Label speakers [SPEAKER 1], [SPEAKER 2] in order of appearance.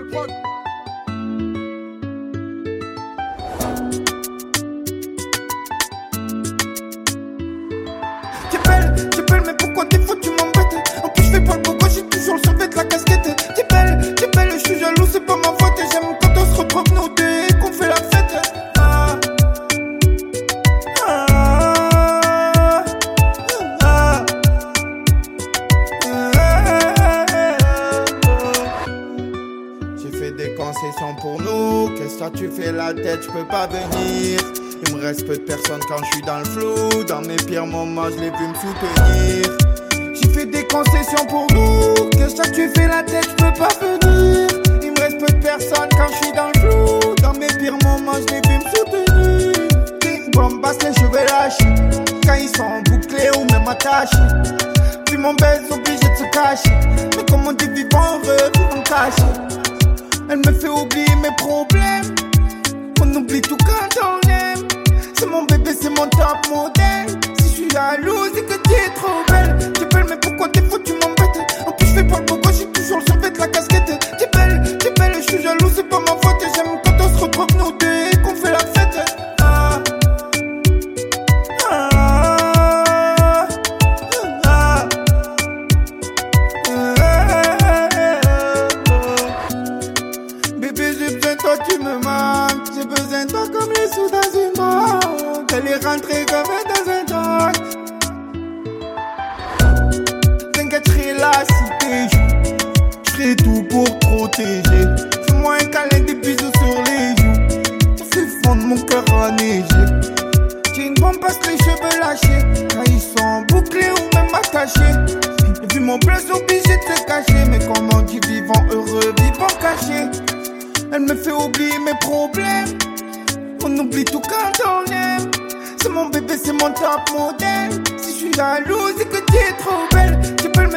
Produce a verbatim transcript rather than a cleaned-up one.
[SPEAKER 1] prod.
[SPEAKER 2] T'es belle, t'es belle, mais pourquoi des fois tu m'embêtes? En plus je fais pas le beau gosse, j'ai toujours le survêt de la casquette. T'es belle, t'es belle, je suis jaloux, c'est pas ma faute. Et j'aime quand on se retrouve nous deux et qu'on fait la fête. Ah. Ah. Ah. J'ai fait des concessions pour nous. Qu'est-ce que tu fais la tête, je peux pas venir. Il me reste peu de personnes quand je suis dans le flou. Dans mes pires moments, je l'ai vu me soutenir. J'ai fait des concessions pour nous. Qu'est-ce que tu fais la tête, je peux pas venir. Il me reste peu de personnes quand je suis dans le flou. Dans mes pires moments, je l'ai vu me soutenir. Bing bom, basse les cheveux lâchés. Quand ils sont bouclés ou même attachés. Puis mon baise obligé de se cacher. Mais comme on dit vivant heureux, vivant caché. Elle me fait oublier mes problèmes. On oublie tout quand on aime. C'est mon bébé, c'est mon top modèle. Si je suis jalouse, c'est que tu es trop belle. T'es belle, mais pourquoi des fois tu m'embêtes? En plus, je fais pas le beau gosse, j'ai toujours le survêt de la casquette. T'es belle, t'es belle, je suis jaloux, c'est pas ma faute. Et j'aime quand on se retrouve nous deux et qu'on fait la fête. Ah. Ah. Ah. Bébé, j'ai besoin de toi, tu me manques. J'ai besoin de toi comme les sous dans une banque. Elle est rentrée comme dans un dock. T'inquiète, je serai là si t'es joues. Je ferai tout pour te protéger. Fais-moi un câlin, des bisous sur les joues. Tu fais fondre mon cœur enneigé. J'ai une bombe parce que les cheveux lâchés. Quand ils sont bouclés ou même attachés. Et vu mon bleu, obligé de se cacher. Mais comme on dit vivant heureux, vivant caché. Elle me fait oublier mes problèmes. On oublie tout quand on aime. C'est mon bébé, c'est mon top modèle. Si je suis jalouse, c'est que tu es trop belle. Tu peux